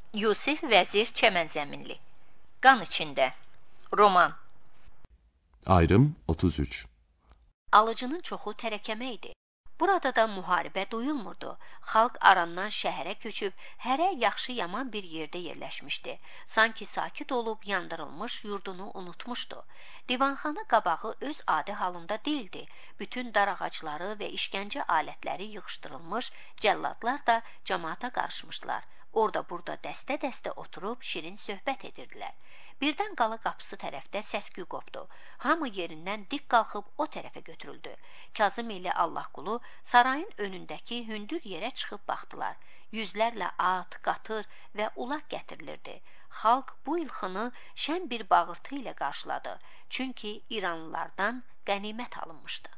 Yusif Vəzir Çəmənzəminli. Qan içində. Roman. Ayrım 33. Alıcının çoxu tərəkəmə idi. Burada da müharibə duyulmurdu. Xalq arandan şəhərə köçüb, hərə yaxşı yaman bir yerdə yerləşmişdi. Sanki sakit olub yandırılmış yurdunu unutmuşdu. Divanxana qabağı öz adi halında değildi. Bütün dar ağacları və işgəncə alətləri yığışdırılmış, cəlladlar da cəmaata qarışmışdılar. Orada-burada dəstə-dəstə oturub şirin söhbət edirdilər. Birdən qala qapısı tərəfdə səs-küy qopdu. Hamı yerindən dik qalxıb o tərəfə götürüldü. Kazım ilə Allahqulu sarayın önündəki hündür yerə çıxıb baxdılar. Yüzlərlə at, qatır və ulaq gətirilirdi. Xalq bu ilxını şən bir bağırtı ilə qarşıladı. Çünki İranlılardan qənimət alınmışdı.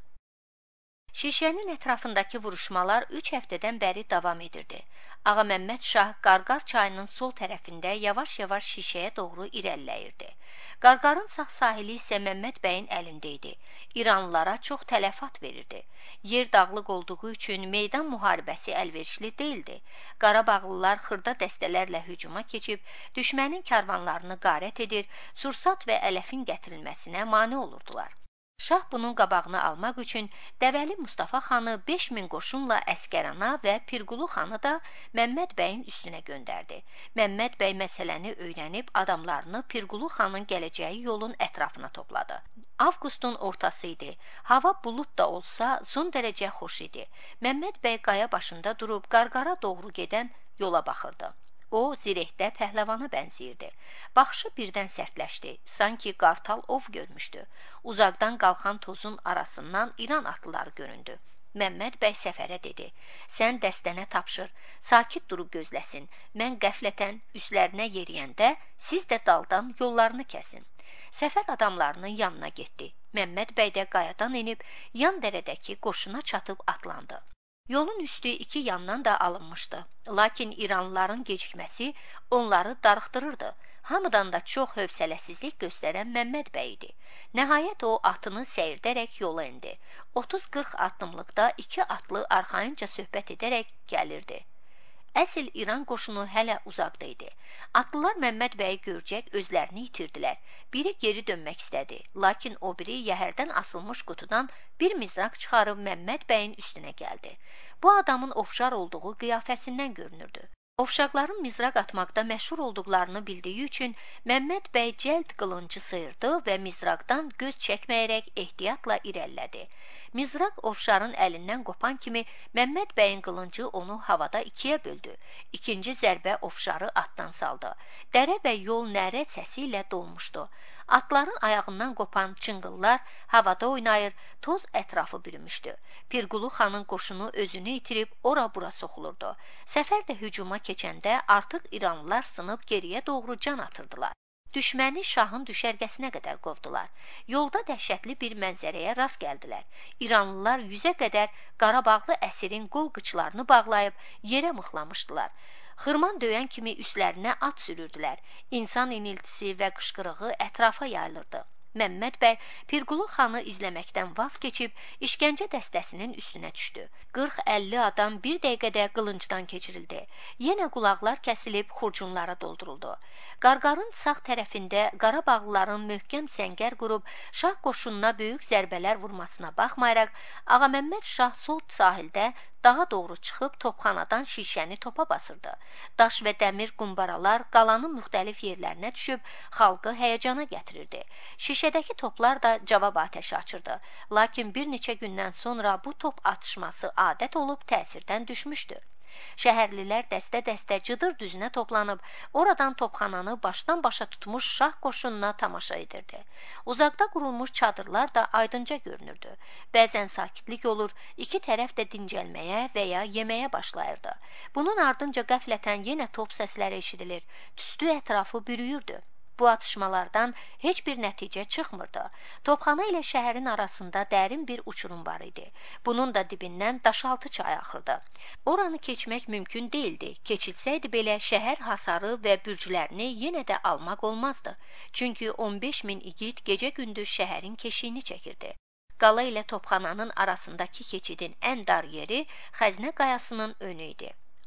Şişənin ətrafındakı vuruşmalar 3 həftədən bəri davam edirdi. Ağa Məmməd Şah Qarqar çayının sol tərəfində yavaş-yavaş şişəyə doğru irəliləyirdi. Qarqarın sağ sahili isə Məmməd bəyin əlində idi. İranlılara çox tələfat verirdi. Yer dağlıq olduğu üçün meydan müharibəsi əlverişli değildi. Qarabağlılar xırda dəstələrlə hücuma keçib, düşmənin karvanlarını qarət edir, sursat və ələfin gətirilməsinə mane olurdular. Şah bunun qabağını almaq üçün Dəvəli Mustafa xanı 5000 qoşunla Əskərana və Pirqulu xanı da Məmməd bəyin üstünə göndərdi. Məmməd bəy məsələni öyrənib adamlarını Pirqulu xanın gələcəyi yolun ətrafına topladı. Avqustun ortası idi. Hava bulud da olsa son dərəcə xoş idi. Məmməd bəy qaya başında durub Qarqara doğru gedən yola baxırdı. O, zirehdə pəhləvana bənziyirdi. Baxışı birdən sərtləşdi, sanki qartal ov görmüşdü. Uzaqdan qalxan tozun arasından İran atlıları göründü. Məmməd bəy Səfərə dedi, sən dəstənə tapşır, sakit durub gözləsin. Mən qəflətən üstlərinə yeriyəndə, siz də daldan yollarını kəsin. Səfər adamlarının yanına getdi. Məmməd bəy də qayadan enib, yan dərədəki qoşuna çatıb atlandı. Yolun üstü iki yandan da alınmışdı. Lakin İranlıların gecikməsi onları darıxdırırdı. Hamıdan da çox hövsələsizlik göstərən Məmməd bəy idi. Nəhayət o atını səyirdərək yola indi. 30-40 addımlıqda iki atlı arxayınca söhbət edərək gəlirdi. Əsl İran qoşunu hələ uzaqda idi. Atlılar Məmməd bəyi görcək özlərini itirdilər. Biri geri dönmək istədi, lakin o biri yəhərdən asılmış qutudan bir mizraq çıxarıb Məmməd bəyin üstünə gəldi. Bu adamın ovşar olduğu qiyafəsindən görünürdü. Ovşaqların mizraq atmaqda məşhur olduqlarını bildiyi üçün Məmməd bəy cəld qılıncı sıyırdı və mizraqdan göz çəkməyərək ehtiyatla irəlilədi. Mizraq ovşarın əlindən qopan kimi Məmməd bəyin qılıncı onu havada ikiyə böldü. İkinci zərbə ovşarı atdan saldı. Dərə və yol nərə səsi ilə dolmuşdu. Atların ayağından qopan çınqıllar havada oynayır, toz ətrafı bürümüşdü. Pirqulu xanın qoşunu özünü itirib ora-bura soxulurdu. Səfər də hücuma keçəndə artıq İranlılar sınıb geriyə doğru can atırdılar. Düşməni şahın düşərgəsinə qədər qovdular. Yolda dəhşətli bir mənzərəyə rast gəldilər. İranlılar 100-ə qədər Qarabağlı əsirin qol qıçlarını bağlayıb yerə mıxlamışdılar. Xırman döyən kimi üstlərinə at sürürdülər. İnsan iniltisi və qışqırığı ətrafa yayılırdı. Məmməd bəy Pirqulu xanı izləməkdən vaz keçib işgəncə dəstəsinin üstünə düşdü. 40-50 adam bir dəqiqədə qılıncdan keçirildi. Yenə qulaqlar kəsilib xurcunlara dolduruldu. Qarqarın sağ tərəfində Qarabağlıların möhkəm səngər qurub şah qoşununa böyük zərbələr vurmasına baxmayaraq, Ağaməmməd Şah sol sahildə dağa doğru çıxıb topxanadan şişəni topa basırdı. Daş və dəmir qumbaralar qalanın müxtəlif yerlərinə düşüb xalqı həyəcana gətirirdi. Şişədəki toplar da cavab atəşi açırdı. Lakin bir neçə gündən sonra bu top atışması adət olub təsirdən düşmüşdü. Şəhərlilər dəstə-dəstə Cıdır düzünə toplanıb, oradan topxananı başdan başa tutmuş şah qoşununa tamaşa edirdi. Uzaqda qurulmuş çadırlar da aydınca görünürdü. Bəzən sakitlik olur, iki tərəf də dincəlməyə və ya yeməyə başlayırdı. Bunun ardınca qəflətən yenə top səsləri eşidilir, tüstü ətrafı bürüyürdü. Bu atışmalardan heç bir nəticə çıxmırdı. Topxana ilə şəhərin arasında dərin bir uçurum var idi. Bunun da dibindən daşaltı çay axırdı. Oranı keçmək mümkün değildi. Keçilsəydi belə şəhər hasarı və bürcülərini yenə də almaq olmazdı. Çünki 15.000 igid gecə-gündüz şəhərin keşiyini çəkirdi. Qala ilə topxananın arasındakı keçidin ən dar yeri Xəzinə qayasının önü idi.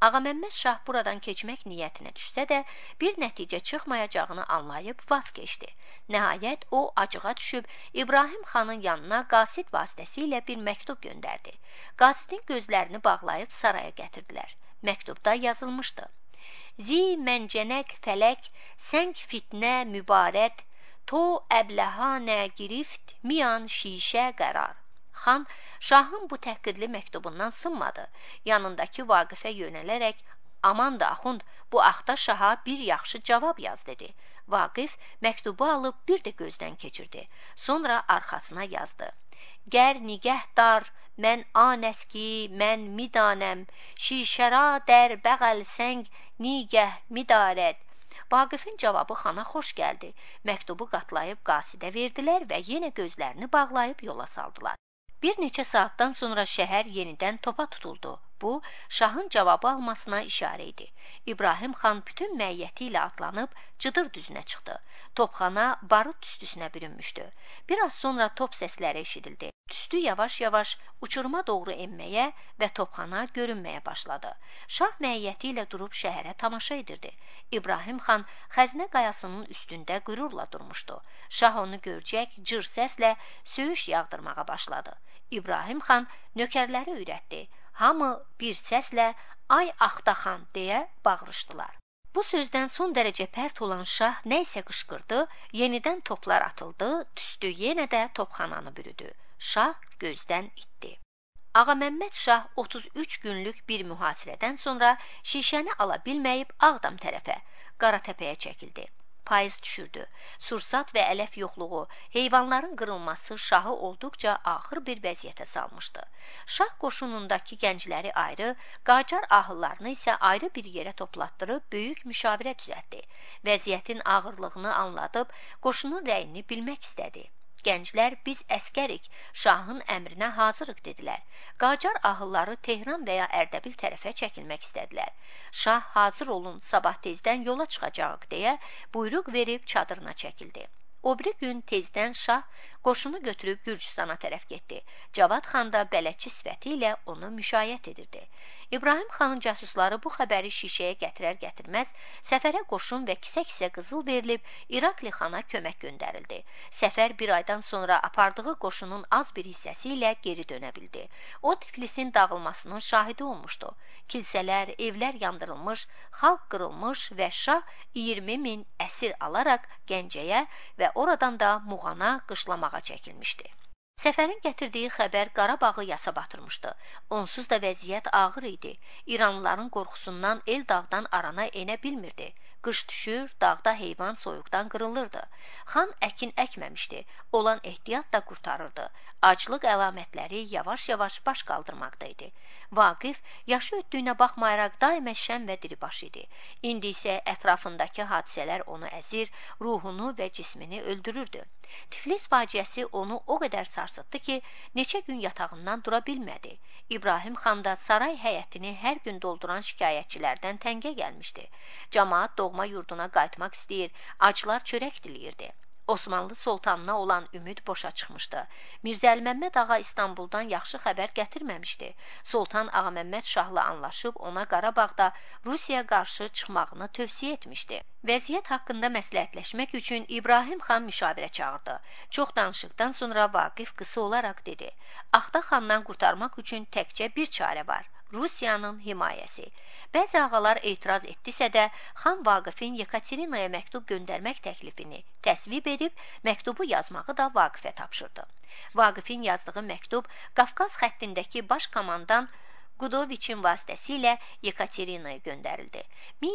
Ağaməmməd şah buradan keçmək niyyətinə düşsə də, bir nəticə çıxmayacağını anlayıb vaz keçdi. Nəhayət, o acığa düşüb İbrahim xanın yanına qasid vasitəsilə bir məktub göndərdi. Qasidin gözlərini bağlayıb saraya gətirdilər. Məktubda yazılmışdı: Zi məncənək fələk, səng fitnə mübarət, to əbləhənə girift, miyan şişə qərar. Xan, şahın bu təhqirli məktubundan sınmadı. Yanındakı Vaqifə yönələrək, aman da axund, bu axta şaha bir yaxşı cavab yaz, dedi. Vaqif məktubu alıb bir də gözdən keçirdi. Sonra arxasına yazdı: Gər nigəhdar, mən anəski, mən midanəm, şişəra dər bəğəl səng, nigəh midarət. Vaqifin cavabı xana xoş gəldi. Məktubu qatlayıb qasidə verdilər və yenə gözlərini bağlayıb yola saldılar. Bir neçə saatdan sonra şəhər yenidən topa tutuldu. Bu, şahın cavabı almasına işarə idi. İbrahim xan bütün məiyyəti ilə atlanıb Cıdır düzünə çıxdı. Topxana barut tüstüsünə bürünmüşdü. Biraz sonra top səsləri eşidildi. Tüstü yavaş-yavaş uçuruma doğru enməyə və topxana görünməyə başladı. Şah məiyyəti ilə durub şəhərə tamaşa edirdi. İbrahim xan xəzinə qayasının üstündə qürurla durmuşdu. Şah onu görcək cır səslə söyüş yağdırmağa başladı. İbrahim xan nökərləri öyrətdi. Hamı bir səslə "Ay Axtaxan" deyə bağırışdılar. Bu sözdən son dərəcə pərt olan şah nə isə qışqırdı, yenidən toplar atıldı, tüstü yenə də topxananı bürüdü. Şah gözdən itdi. Ağaməmməd şah 33 günlük bir mühasirədən sonra şişəni ala bilməyib Ağdam tərəfə, Qaratəpəyə çəkildi. Payız düşürdü. Sursat və ələf yoxluğu, heyvanların qırılması şahı olduqca ağır bir vəziyyətə salmışdı. Şah qoşunundakı gəncləri ayrı, Qacar ahıllarını isə ayrı bir yerə toplatdırıb böyük müşavirə düzəltdi. Vəziyyətin ağırlığını anladıb, qoşunun rəyini bilmək istədi. Gənclər, biz əskərik, şahın əmrinə hazırıq, dedilər. Qacar ahılları Tehran və ya Ərdəbil tərəfə çəkilmək istədilər. Şah, hazır olun, sabah tezdən yola çıxacaq, deyə buyruq verib çadırına çəkildi. O biri gün tezdən şah qoşunu götürüb Gürcüstana tərəf getdi. Cavad xan da bələdçi sifəti ilə onu müşayiət edirdi. İbrahim xanın casusları bu xəbəri şişəyə gətirər-gətirməz, səfərə qoşun və kisə-kisə qızıl verilib İrakli xana kömək göndərildi. Səfər bir aydan sonra apardığı qoşunun az bir hissəsi ilə geri dönə bildi. O, Tiflisin dağılmasının şahidi olmuşdu. Kilsələr, evlər yandırılmış, xalq qırılmış və şah 20 min əsir alaraq Gəncəyə və oradan da Muğana qışlamağa çəkilmişdi. Səfərin gətirdiyi xəbər Qarabağı yasa batırmışdı. Onsuz da vəziyyət ağır idi. İranlıların qorxusundan el dağdan arana enə bilmirdi. Qış düşür, dağda heyvan soyuqdan qırılırdı. Xan əkin əkməmişdi, olan ehtiyat da qurtarırdı. Aclıq əlamətləri yavaş-yavaş baş qaldırmaqda idi. Vaqif, yaşı ötdüyünə baxmayaraq daimə şən və diribaş idi. İndi isə ətrafındakı hadisələr onu əzir, ruhunu və cismini öldürürdü. Tiflis faciəsi onu o qədər sarsıtdı ki, neçə gün yatağından dura bilmədi. İbrahim xan da saray həyətini hər gün dolduran şikayətçilərdən təngə gəlmişdi. Camaat doğma yurduna qayıtmaq istəyir, acılar çörək diləyirdi. Osmanlı sultanına olan ümid boşa çıxmışdı. Mirzə Əli-Məmməd ağa İstanbuldan yaxşı xəbər gətirməmişdi. Sultan Ağaməmməd şahla anlaşıb ona Qarabağda Rusiyaya qarşı çıxmağını tövsiyə etmişdi. Vəziyyət haqqında məsləhətləşmək üçün İbrahim xan müşavirə çağırdı. Çox danışıqdan sonra Vaqif qısa olaraq dedi: Axta xandan qurtarmaq üçün təkcə bir çarə var. Rusiyanın himayəsi. Bəzi ağalar etiraz etdisə də, xan Vaqifin Yekaterinaya məktub göndərmək təklifini təsvib edib, məktubu yazmağı da Vaqifə tapşırdı. Vaqifin yazdığı məktub Qafqaz xəttindəki baş komandan Qudoviçin vasitəsilə Yekaterinaya göndərildi.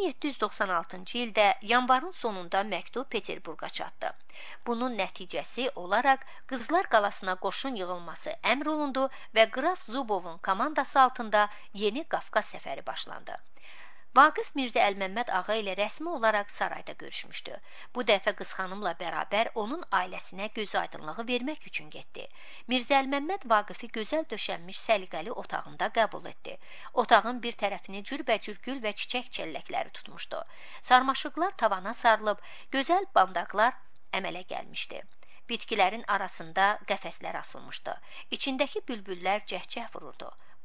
1796-cı ildə yanvarın sonunda məktub Peterburqa çatdı. Bunun nəticəsi olaraq Qızlar qalasına qoşun yığılması əmr olundu və Qraf Zubovun komandası altında yeni Qafqaz səfəri başlandı. Vaqif Mirzə Əli-Məmməd ağa ilə rəsmi olaraq sarayda görüşmüşdü. Bu dəfə Qızxanımla bərabər onun ailəsinə göz aydınlığı vermək üçün getdi. Mirzə Əli-Məmməd Vaqifi gözəl döşənmiş səliqəli otağında qəbul etdi. Otağın bir tərəfini cürbəcür gül və çiçək çəlləkləri tutmuşdu. Sarmaşıqlar tavana sarılıb, gözəl bandaqlar əmələ gəlmişdi. Bitkilərin arasında qəfəslər asılmışdı. İçindəki bülbüllər cəhcəh vururdu.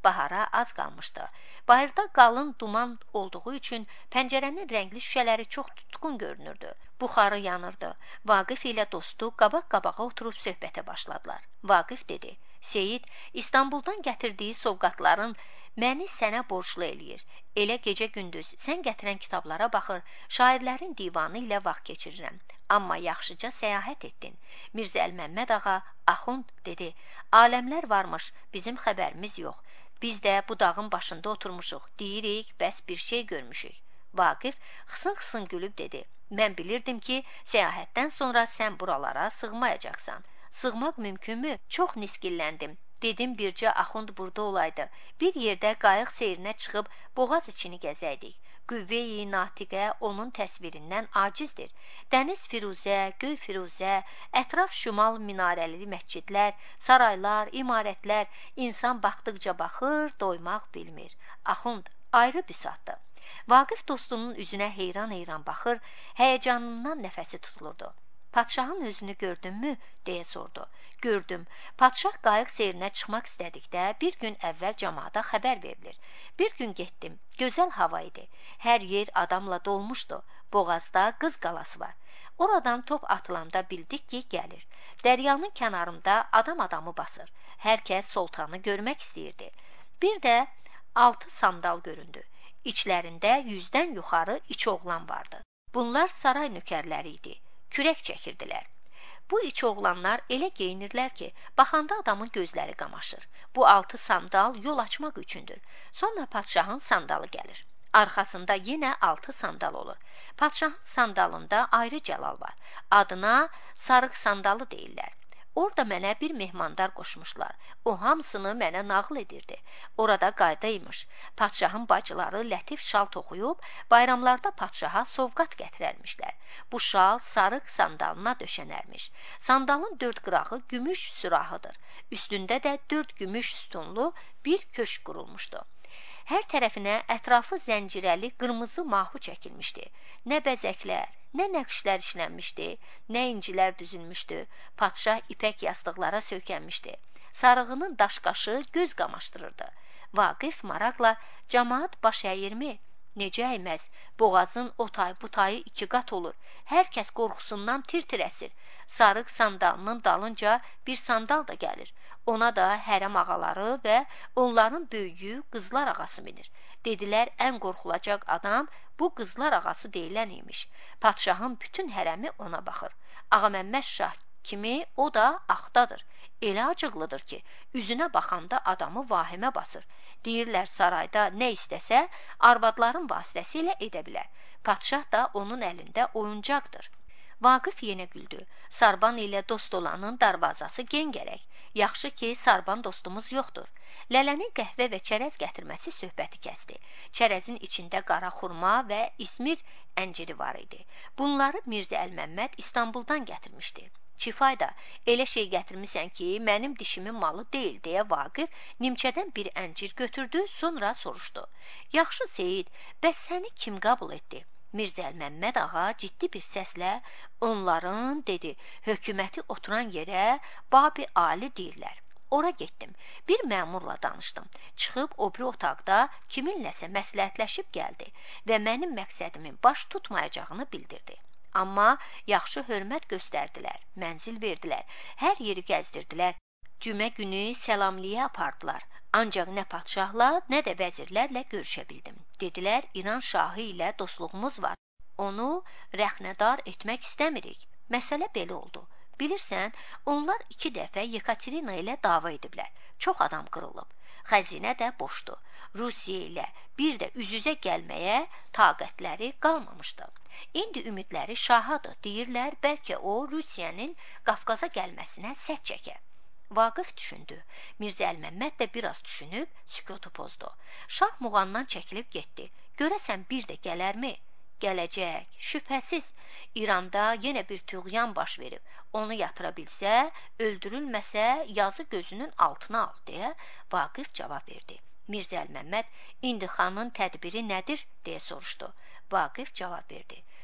bahara az qalmışdı. Bayırda qalın duman olduğu üçün pəncərənin rəngli şüşələri çox tutqun görünürdü. Buxarı yanırdı. Vaqif ilə dostu qabaq-qabağa oturub söhbətə başladılar. Vaqif dedi, Seyid, İstanbuldan gətirdiyi sovqatların məni sənə borclu eləyir. Elə gecə-gündüz sən gətirən kitablara baxır, şairlərin divanı ilə vaxt keçirirəm. Amma yaxşıca səyahət etdin. Mirzəl Məmməd ağa, Axund dedi, aləmlər varmış, bizim xəbərimiz yox. Biz də bu dağın başında oturmuşuq, deyirik, bəs bir şey görmüşük. Vaqif xısın-xısın gülüb dedi, mən bilirdim ki, səyahətdən sonra sən buralara sığmayacaqsan. Sığmaq mümkünmü? Çox nisgilləndim. Dedim, bircə Axund burada olaydı. Bir yerdə qayıq seyrinə çıxıb boğaz içini gəzəydik. Qüvvə-i natiqə onun təsvirindən acizdir. Dəniz firuzə, göy firuzə, ətraf şimal minarəli məscidlər, saraylar, imarətlər, insan baxdıqca baxır, doymaq bilmir. Axund ayrı bisatdır. Vaqif dostunun üzünə heyran-heyran baxır, həyəcanından nəfəsi tutulurdu. Padşahın özünü gördünmü? Deyə sordu. Gördüm. Padşah qayıq seyrinə çıxmaq istədikdə bir gün əvvəl cəmaata xəbər verilir. Bir gün getdim. Gözəl hava idi. Hər yer adamla dolmuşdu. Boğazda Qız qalası var. Oradan top atılanda bildik ki, gəlir. Dəryanın kənarında adam adamı basır. Hər kəs sultanı görmək istəyirdi. Bir də 6 sandal göründü. İçlərində 100-dən yuxarı iç oğlan vardı. Bunlar saray nökərləri idi. Kürək çəkirdilər. Bu iç oğlanlar elə geyinirlər ki, baxanda adamın gözləri qamaşır. Bu 6 sandal yol açmaq üçündür. Sonra padşahın sandalı gəlir. Arxasında yenə 6 sandal olur. Padşahın sandalında ayrı cəlal var. Adına sarıq sandalı deyirlər. Orada mənə bir mehmandar qoşmuşlar. O hamısını mənə nağıl edirdi. Orada qaydaymış. Padşahın bacıları lətif şal toxuyub, bayramlarda padşaha sovqat gətirərmişlər. Bu şal sarıq sandalına döşənərmiş. Sandalın 4 qırağı gümüş sürahıdır. Üstündə də 4 gümüş sütunlu bir köşk qurulmuşdu. Hər tərəfinə ətrafı zəncirəli qırmızı mahu çəkilmişdi. Nə bəzəklər, nə nəqşlər işlənmişdi, nə incilər düzülmüşdü. Padşah ipək yastıqlara söykənmişdi. Sarığının daşqaşı göz qamaşdırırdı. Vaqif maraqla, cəmaat baş əyirmi? Necə əyməz? Boğazın o tay bu tayı 2 qat olur. Hər kəs qorxusundan tir-tir əsir. Sarıq sandalının dalınca bir sandal da gəlir. Ona da hərəm ağaları və onların böyüyü qızlar ağası minir. Dedilər, ən qorxulacaq adam bu qızlar ağası deyilən imiş. Padşahın bütün hərəmi ona baxır. Ağaməmməd şah kimi o da axtadır. Elə acıqlıdır ki, üzünə baxanda adamı vahimə basır. Deyirlər, sarayda nə istəsə, arvadların vasitəsilə edə bilər. Padşah da onun əlində oyuncaqdır. Vaqif yenə güldü. Sarban ilə dost olanın darvazası gen gərək. Yaxşı ki, sarban dostumuz yoxdur. Lələnin qəhvə və çərəz gətirməsi söhbəti kəsdi. Çərəzin içində qara xurma və İsmir ənciri var idi. Bunları Mirzəl Məmməd İstanbuldan gətirmişdi. Çifayda, elə şey gətirmisən ki, mənim dişimin malı deyil, deyə Vaqif nimçədən bir əncir götürdü, sonra soruşdu. Yaxşı Seyid, bəs səni kim qəbul etdi? Mirzəl Məmməd ağa ciddi bir səslə, onların, dedi, hökuməti oturan yerə Babi Ali deyirlər. Ora getdim, bir məmurla danışdım. Çıxıb o biri otaqda kiminləsə məsləhətləşib gəldi və mənim məqsədimin baş tutmayacağını bildirdi. Amma yaxşı hörmət göstərdilər, mənzil verdilər, hər yeri gəzdirdilər. Cümə günü səlamliyə apardılar. Ancaq nə padşahla, nə də vəzirlərlə görüşə bildim. Dedilər, İran şahı ilə dostluğumuz var. Onu rəxnədar etmək istəmirik. Məsələ belə oldu. Bilirsən, onlar 2 dəfə Yekaterina ilə dava ediblər. Çox adam qırılıb. Xəzinə də boşdu. Rusiya ilə bir də üz-üzə gəlməyə taqətləri qalmamışdı. İndi ümidləri şahadır. Deyirlər, bəlkə o Rusiyanın Qafqaza gəlməsinə sədd çəkər. Vaqif düşündü. Mirzəl Məmməd də biraz düşünüb sükutu pozdu. Şah muğandan çəkilib getdi. Görəsən bir də gələrmi? Gələcək, şübhəsiz. İranda yenə bir tüğyan baş verib. Onu yatıra bilsə, öldürülməsə yazı gözünün altına al, deyə Vaqif cavab verdi. Mirzəl Məmməd, indi xanın tədbiri nədir, deyə soruşdu. Vaqif cavab verdi.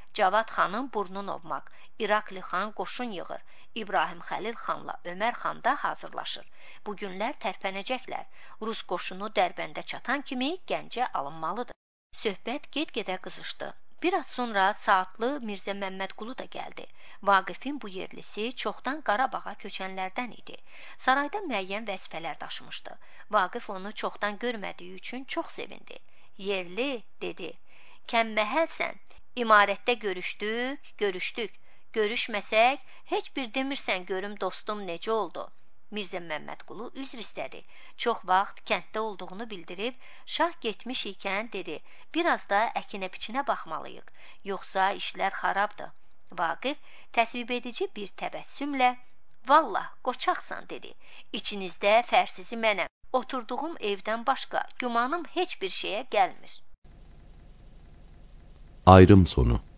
Cavad xanın burnunu ovmaq, İrakli xan qoşun yığır, İbrahim Xəlil xanla Ömər xan da hazırlaşır. Bu günlər tərpənəcəklər. Rus qoşunu Dərbəndə çatan kimi Gəncə alınmalıdır. Söhbət get-gedə qızışdı. Biraz sonra Saatlı Mirzə Məmmədqulu da gəldi. Vaqifin bu yerlisi çoxdan Qarabağa köçənlərdən idi. Sarayda müəyyən vəzifələr daşımışdı. Vaqif onu çoxdan görmədiyi üçün çox sevindi. Yerli, dedi, kəmməhəlsən, imarətdə görüşdük. Görüşməsək, heç bir demirsən görüm dostum necə oldu. Mirzə Məmmədqulu üzr istədi. Çox vaxt kənddə olduğunu bildirib, şah getmiş ikən dedi, biraz da əkinə-biçinə baxmalıyıq, yoxsa işlər xarabdır. Vaqif təsvib edici bir təbəssümlə, vallah, qoçaqsan, dedi. İçinizdə fərsizi mənəm. Oturduğum evdən başqa gümanım heç bir şeyə gəlmir. Ayrım sonu.